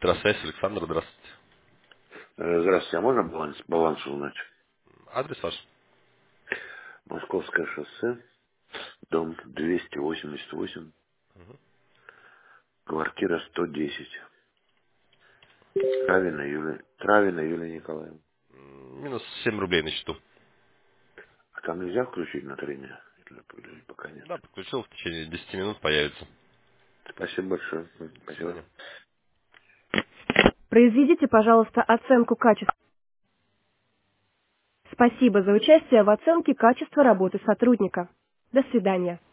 Здравствуйте, Александр, здравствуйте. Здравствуйте, а можно баланс узнать? Адрес ваш? Московское шоссе, дом 288, квартира 110. Травина Юлия Николаевна. Минус 7 рублей на счету. А там нельзя включить на 3 дня? Или пока нет? Да, подключил, в течение 10 минут появится. Спасибо большое. До Спасибо. свидания. Произведите, пожалуйста, оценку качества. Спасибо за участие в оценке качества работы сотрудника. До свидания.